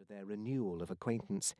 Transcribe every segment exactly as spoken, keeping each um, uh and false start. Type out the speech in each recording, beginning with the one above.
after their renewal of acquaintance.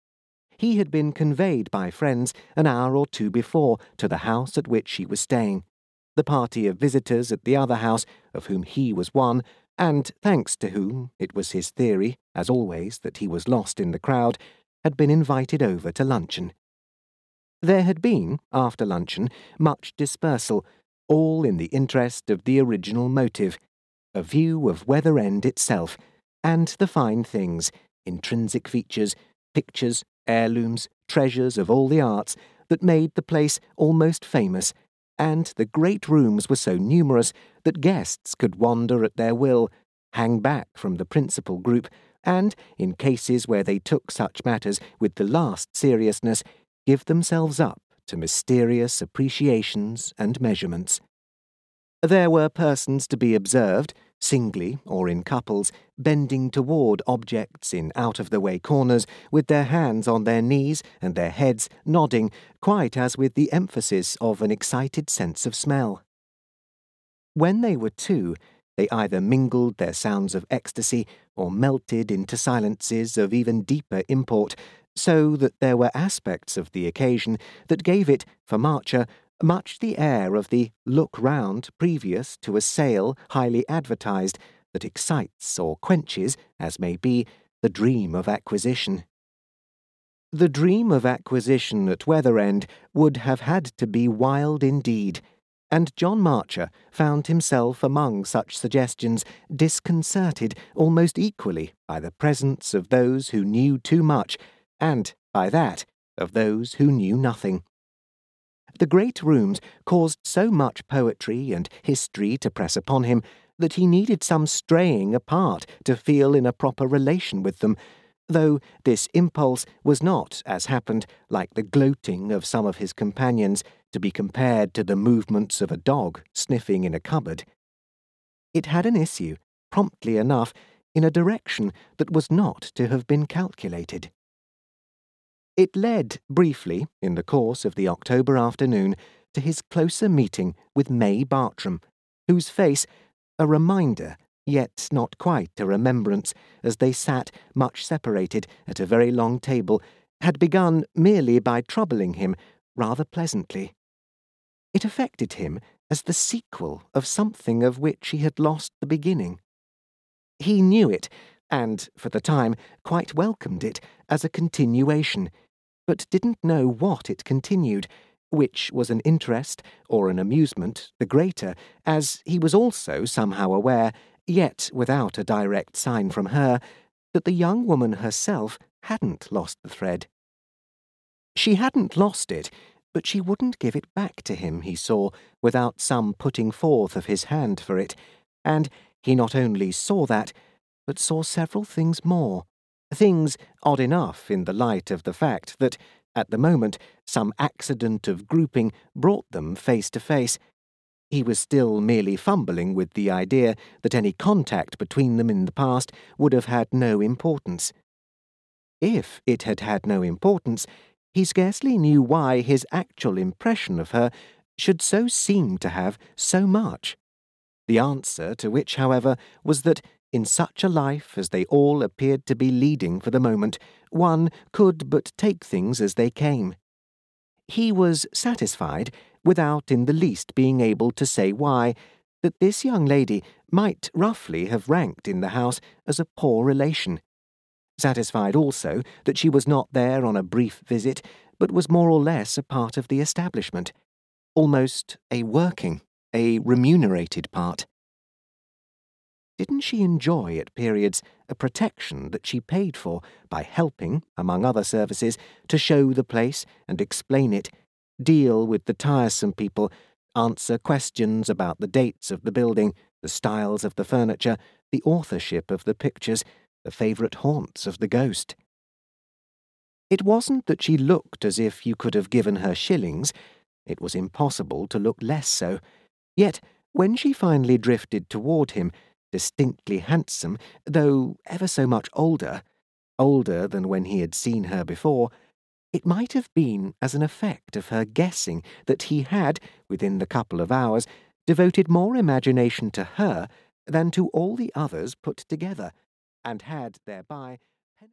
He had been conveyed by friends an hour or two before to the house at which she was staying, the party of visitors at the other house, of whom he was one, and thanks to whom, it was his theory, as always, that he was lost in the crowd, had been invited over to luncheon. There had been, after luncheon, much dispersal, all in the interest of the original motive, a view of Weather End itself, and the fine things, intrinsic features, pictures, heirlooms, treasures of all the arts, that made the place almost famous, and the great rooms were so numerous that guests could wander at their will, hang back from the principal group, and, in cases where they took such matters with the last seriousness, give themselves up to mysterious appreciations and measurements. There were persons to be observed, singly or in couples, bending toward objects in out-of-the-way corners, with their hands on their knees and their heads nodding, quite as with the emphasis of an excited sense of smell. When they were two, they either mingled their sounds of ecstasy or melted into silences of even deeper import, so that there were aspects of the occasion that gave it, for Marcher, much the air of the look-round previous to a sale highly advertised that excites or quenches, as may be, the dream of acquisition. The dream of acquisition at Weather End would have had to be wild indeed, and John Marcher found himself among such suggestions disconcerted almost equally by the presence of those who knew too much, and, by that, of those who knew nothing. The great rooms caused so much poetry and history to press upon him that he needed some straying apart to feel in a proper relation with them, though this impulse was not, as happened, like the gloating of some of his companions, to be compared to the movements of a dog sniffing in a cupboard. It had an issue, promptly enough, in a direction that was not to have been calculated. It led, briefly, in the course of the October afternoon, to his closer meeting with May Bartram, whose face, a reminder, yet not quite a remembrance, as they sat, much separated, at a very long table, had begun merely by troubling him, rather pleasantly. It affected him as the sequel of something of which he had lost the beginning. He knew it, and, for the time, quite welcomed it as a continuation, but didn't know what it continued, which was an interest or an amusement the greater, as he was also somehow aware, yet without a direct sign from her, that the young woman herself hadn't lost the thread. She hadn't lost it, but she wouldn't give it back to him, he saw, without some putting forth of his hand for it, and he not only saw that, but saw several things more, things odd enough in the light of the fact that, at the moment, some accident of grouping brought them face to face. He was still merely fumbling with the idea that any contact between them in the past would have had no importance. If it had had no importance, he scarcely knew why his actual impression of her should so seem to have so much. The answer to which, however, was that, in such a life as they all appeared to be leading for the moment, one could but take things as they came. He was satisfied, without in the least being able to say why, that this young lady might roughly have ranked in the house as a poor relation. Satisfied also that she was not there on a brief visit, but was more or less a part of the establishment, almost a working, a remunerated part. Didn't she enjoy at periods a protection that she paid for by helping, among other services, to show the place and explain it, deal with the tiresome people, answer questions about the dates of the building, the styles of the furniture, the authorship of the pictures, the favourite haunts of the ghost? It wasn't that she looked as if you could have given her shillings. It was impossible to look less so. Yet, when she finally drifted toward him, distinctly handsome, though ever so much older, older than when he had seen her before, it might have been as an effect of her guessing that he had, within the couple of hours, devoted more imagination to her than to all the others put together, and had thereby